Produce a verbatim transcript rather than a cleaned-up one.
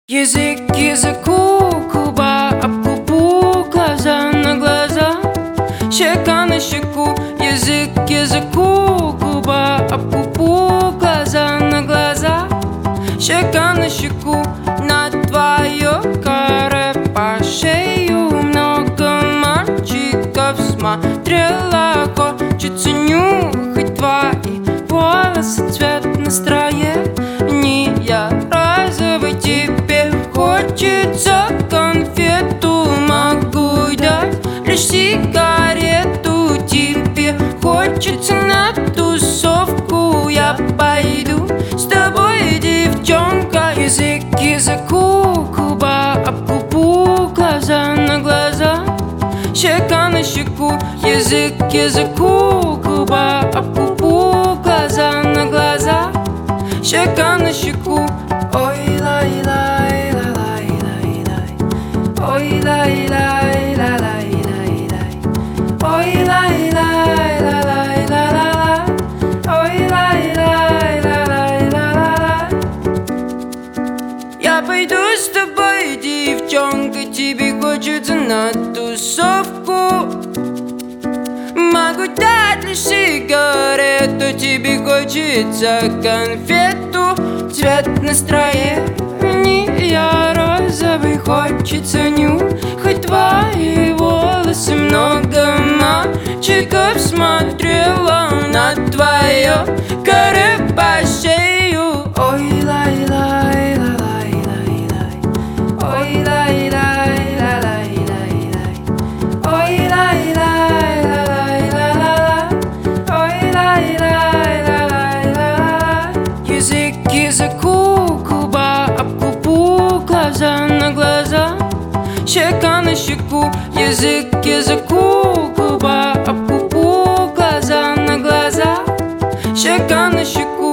Язык к языку, губа об губу, глаза на глаза, щека на щеку. Язык к языку, губа об губу, глаза на глаза, щека на щеку. На твое каре по шею много мальчиков смотрела. Хочется нюхать твои волосы, цвет настроения розовый. Тебе хочется конфету, могу дать лишь сигарету. Тебе хочется на тусовку, я пойду с тобой, девчонка. Язык к языку, губа об губу, глаза на глаза, щека на щеку. Язык к языку, губа об губу, глаза на глаза, щека на щеку. Ой, лай, лай, ла, лай, лай, лай. Ой, лай, лай, ла, лай, лай, лай. Ой, лай, лай, ла, лай, ла, ла, ла. Ой, лай, лай, ла, лай, ла, ла, ла. Я пойду с тобой, девчонка, тебе хочется на тусовку. Могу дать лишь сигарету, тебе хочется конфету. Цвет настроения розовый, хочется нюхать твои волосы. Много мальчиков смотрела на твое каре по шею. Ой, лай, лай, ла, лай, лай, лай. Ой, лай, лай, ла, лай, лай, лай. Ой, лай, лай, ла, лай, ла, ла, ла. Ой, лай, лай, ла, лай, ла, ла. Язык к языку, губа об губу, глаза на глаза, щека на щеку. Язык к языку, губа об губу, глаза на глаза, щека на щеку.